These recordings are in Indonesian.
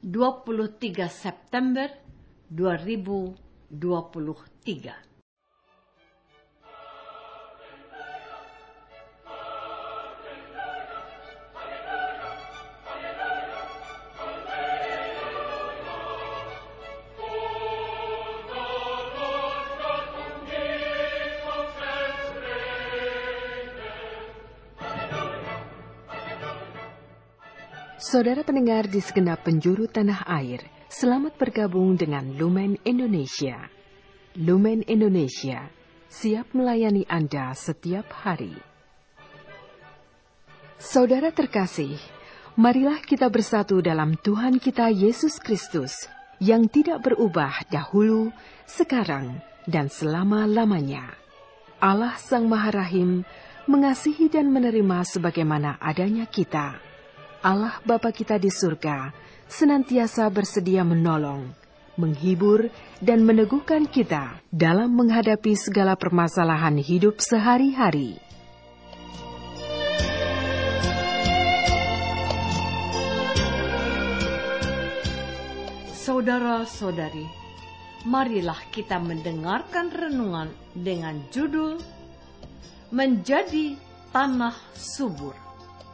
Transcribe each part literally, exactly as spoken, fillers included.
dua puluh tiga September dua ribu dua puluh tiga. Saudara pendengar di segenap penjuru tanah air, selamat bergabung dengan Lumen Indonesia. Lumen Indonesia, siap melayani Anda setiap hari. Saudara terkasih, marilah kita bersatu dalam Tuhan kita Yesus Kristus, yang tidak berubah dahulu, sekarang, dan selama-lamanya. Allah Sang Maha Rahim mengasihi dan menerima sebagaimana adanya kita. Allah Bapa kita di surga senantiasa bersedia menolong, menghibur, dan meneguhkan kita dalam menghadapi segala permasalahan hidup sehari-hari. Saudara-saudari, marilah kita mendengarkan renungan dengan judul Menjadi Tanah Subur.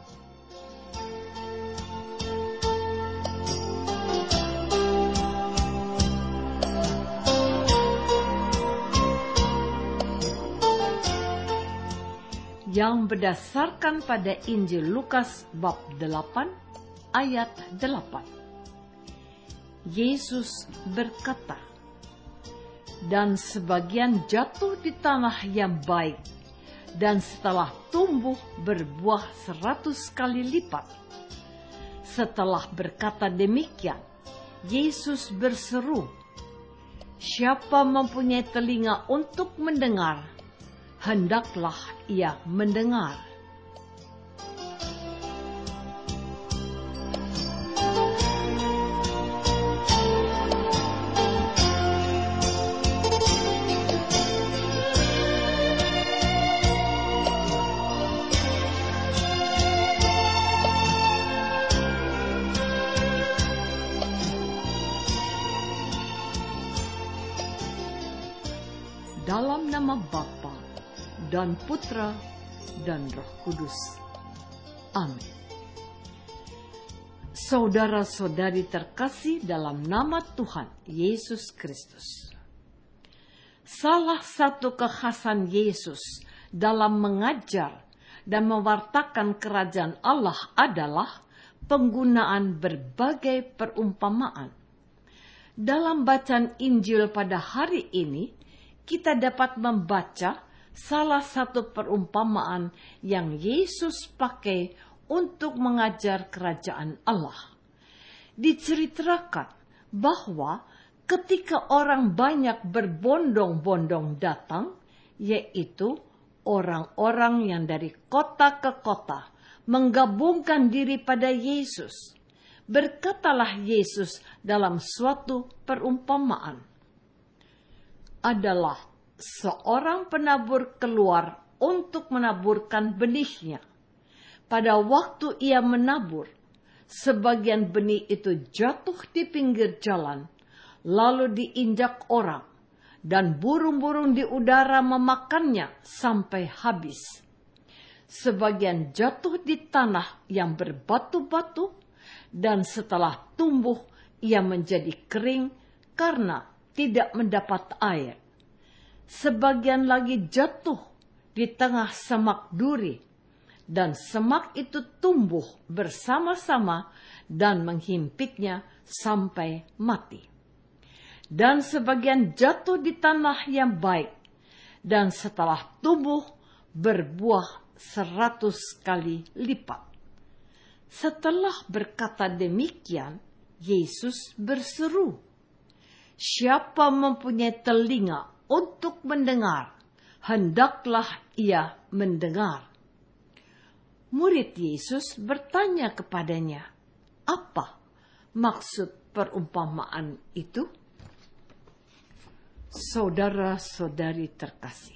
Yang berdasarkan pada Injil Lukas bab delapan ayat delapan. Yesus berkata, "Dan sebagian jatuh di tanah yang baik, dan setelah tumbuh berbuah seratus kali lipat." Setelah berkata demikian, Yesus berseru, "Siapa mempunyai telinga untuk mendengar, hendaklah ia mendengar." Dalam nama Bapa dan Putra dan Roh Kudus. Amin. Saudara-saudari terkasih dalam nama Tuhan Yesus Kristus. Salah satu kekhasan Yesus dalam mengajar dan mewartakan kerajaan Allah adalah penggunaan berbagai perumpamaan. Dalam bacaan Injil pada hari ini, kita dapat membaca salah satu perumpamaan yang Yesus pakai untuk mengajar kerajaan Allah. Diceritakan bahwa ketika orang banyak berbondong-bondong datang, yaitu orang-orang yang dari kota ke kota menggabungkan diri pada Yesus, berkatalah Yesus dalam suatu perumpamaan. Adalah seorang penabur keluar untuk menaburkan benihnya. Pada waktu ia menabur, sebagian benih itu jatuh di pinggir jalan, lalu diinjak orang, dan burung-burung di udara memakannya sampai habis. Sebagian jatuh di tanah yang berbatu-batu, dan setelah tumbuh ia menjadi kering karena tidak mendapat air. Sebagian lagi jatuh di tengah semak duri, dan semak itu tumbuh bersama-sama dan menghimpitnya sampai mati. Dan sebagian jatuh di tanah yang baik, dan setelah tumbuh berbuah seratus kali lipat. Setelah berkata demikian, Yesus berseru, "Siapa mempunyai telinga untuk mendengar, hendaklah ia mendengar." Murid Yesus bertanya kepadanya, "Apa maksud perumpamaan itu?" Saudara-saudari terkasih,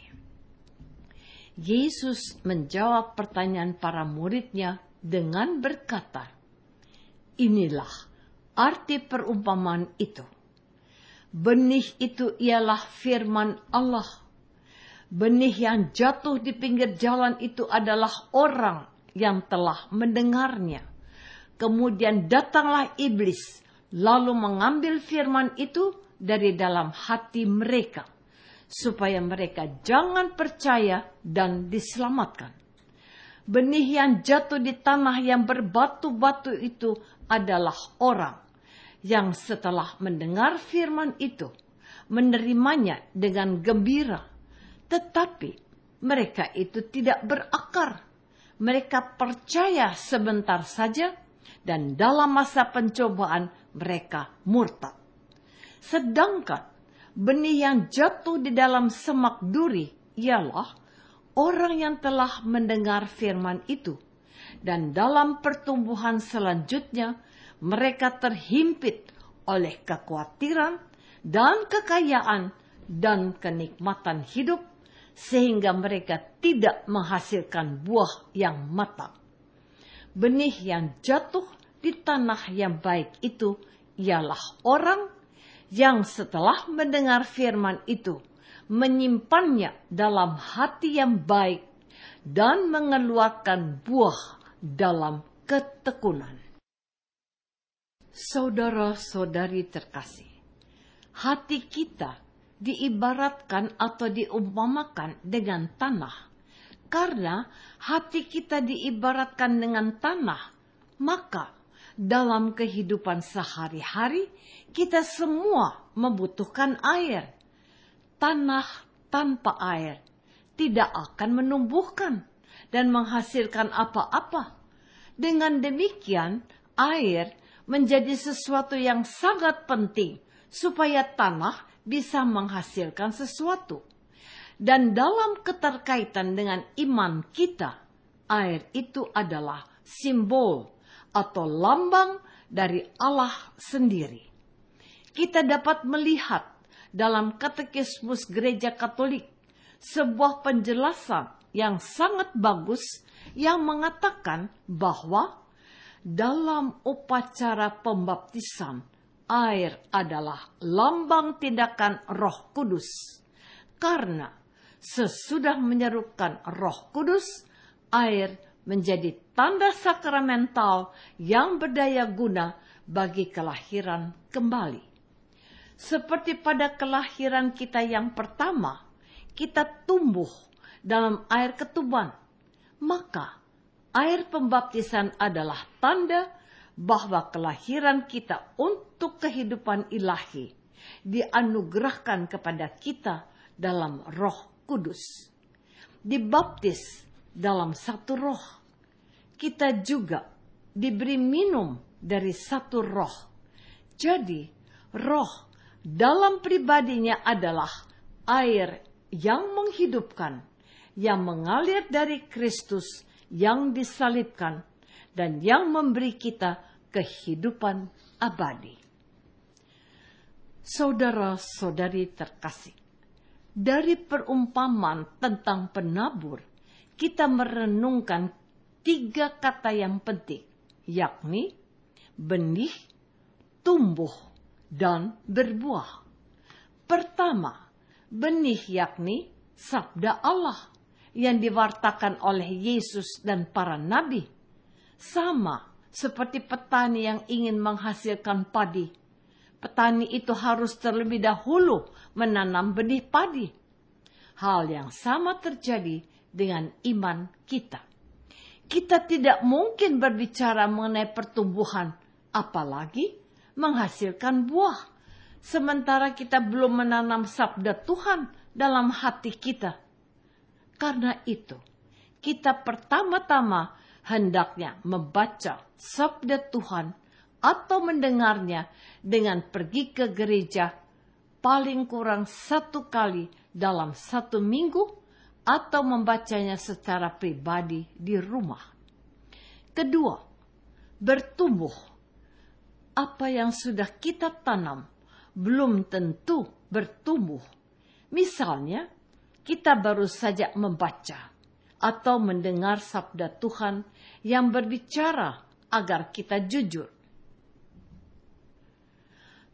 Yesus menjawab pertanyaan para muridnya dengan berkata, "Inilah arti perumpamaan itu. Benih itu ialah firman Allah. Benih yang jatuh di pinggir jalan itu adalah orang yang telah mendengarnya. Kemudian datanglah iblis, lalu mengambil firman itu dari dalam hati mereka, supaya mereka jangan percaya dan diselamatkan. Benih yang jatuh di tanah yang berbatu-batu itu adalah orang yang setelah mendengar firman itu, menerimanya dengan gembira. Tetapi mereka itu tidak berakar. Mereka percaya sebentar saja, dan dalam masa pencobaan mereka murtad. Sedangkan benih yang jatuh di dalam semak duri ialah orang yang telah mendengar firman itu, dan dalam pertumbuhan selanjutnya mereka terhimpit oleh kekhawatiran dan kekayaan dan kenikmatan hidup, sehingga mereka tidak menghasilkan buah yang matang. Benih yang jatuh di tanah yang baik itu ialah orang yang setelah mendengar firman itu, menyimpannya dalam hati yang baik dan mengeluarkan buah dalam ketekunan. Saudara-saudari terkasih, hati kita diibaratkan atau diumpamakan dengan tanah. Karena hati kita diibaratkan dengan tanah, maka dalam kehidupan sehari-hari kita semua membutuhkan air. Tanah tanpa air tidak akan menumbuhkan dan menghasilkan apa-apa. Dengan demikian, air menjadi sesuatu yang sangat penting supaya tanah bisa menghasilkan sesuatu. Dan dalam keterkaitan dengan iman kita, air itu adalah simbol atau lambang dari Allah sendiri. Kita dapat melihat dalam Katekismus Gereja Katolik sebuah penjelasan yang sangat bagus yang mengatakan bahwa dalam upacara pembaptisan, air adalah lambang tindakan Roh Kudus. Karena sesudah menyerukan Roh Kudus, air menjadi tanda sakramental yang berdaya guna bagi kelahiran kembali. Seperti pada kelahiran kita yang pertama, kita tumbuh dalam air ketuban. Maka air pembaptisan adalah tanda bahwa kelahiran kita untuk kehidupan ilahi dianugerahkan kepada kita dalam Roh Kudus. Dibaptis dalam satu roh. Kita juga diberi minum dari satu roh. Jadi, roh dalam pribadinya adalah air yang menghidupkan, yang mengalir dari Kristus yang disalibkan, dan yang memberi kita kehidupan abadi. Saudara-saudari terkasih, dari perumpamaan tentang penabur, kita merenungkan tiga kata yang penting, yakni benih, tumbuh, dan berbuah. Pertama, benih yakni sabda Allah yang diwartakan oleh Yesus dan para nabi. Sama seperti petani yang ingin menghasilkan padi. Petani itu harus terlebih dahulu menanam benih padi. Hal yang sama terjadi dengan iman kita. Kita tidak mungkin berbicara mengenai pertumbuhan, apalagi menghasilkan buah, sementara kita belum menanam sabda Tuhan dalam hati kita. Karena itu, kita pertama-tama hendaknya membaca sabda Tuhan atau mendengarnya dengan pergi ke gereja paling kurang satu kali dalam satu minggu atau membacanya secara pribadi di rumah. Kedua, bertumbuh. Apa yang sudah kita tanam belum tentu bertumbuh. Misalnya, kita baru saja membaca atau mendengar sabda Tuhan yang berbicara agar kita jujur.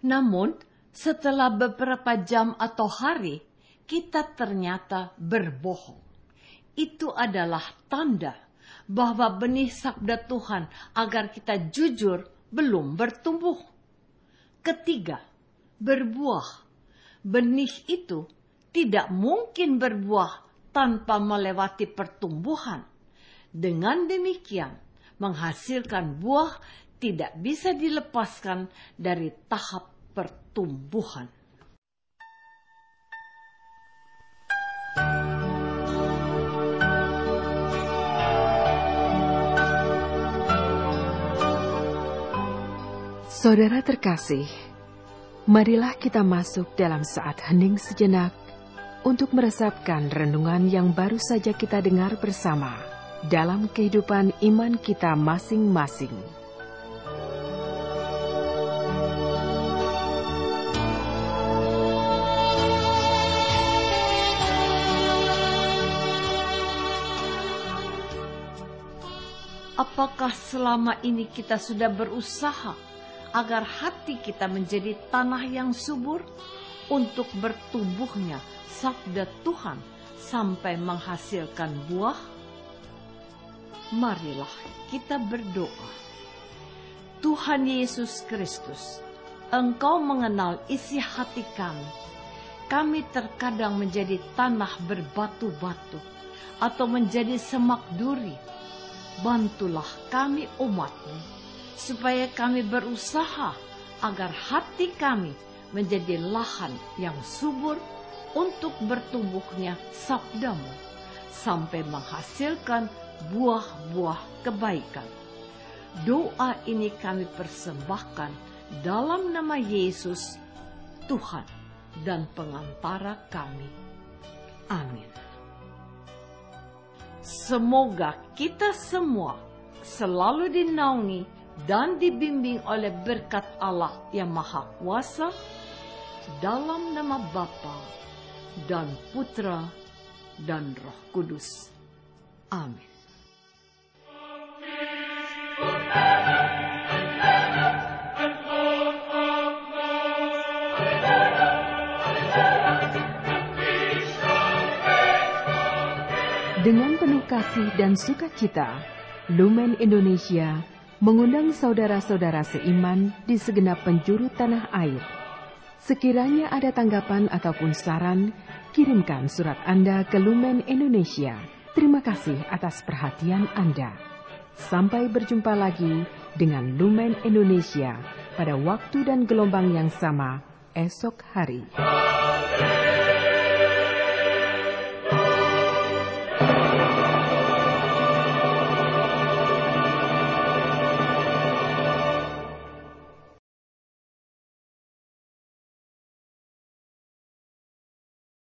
Namun, setelah beberapa jam atau hari, kita ternyata berbohong. Itu adalah tanda bahwa benih sabda Tuhan agar kita jujur belum bertumbuh. Ketiga, berbuah. Benih itu tidak mungkin berbuah tanpa melewati pertumbuhan. Dengan demikian, menghasilkan buah tidak bisa dilepaskan dari tahap pertumbuhan. Saudara terkasih, marilah kita masuk dalam saat hening sejenak untuk meresapkan renungan yang baru saja kita dengar bersama dalam kehidupan iman kita masing-masing. Apakah selama ini kita sudah berusaha agar hati kita menjadi tanah yang subur untuk bertumbuhnya sabda Tuhan sampai menghasilkan buah? Marilah kita berdoa. Tuhan Yesus Kristus, Engkau mengenal isi hati kami. Kami terkadang menjadi tanah berbatu-batu atau menjadi semak duri. Bantulah kami umat-Mu, supaya kami berusaha agar hati kami menjadi lahan yang subur untuk bertumbuhnya sabda-Mu, sampai menghasilkan buah-buah kebaikan. Doa ini kami persembahkan dalam nama Yesus, Tuhan dan pengantara kami. Amin. Semoga kita semua selalu dinaungi dan dibimbing oleh berkat Allah yang Maha Kuasa, dalam nama Bapa dan Putra dan Roh Kudus. Amin. Dengan penuh kasih dan sukacita, Lumen Indonesia mengundang saudara-saudara seiman di segenap penjuru tanah air. Sekiranya ada tanggapan ataupun saran, kirimkan surat Anda ke Lumen Indonesia. Terima kasih atas perhatian Anda. Sampai berjumpa lagi dengan Lumen Indonesia pada waktu dan gelombang yang sama esok hari.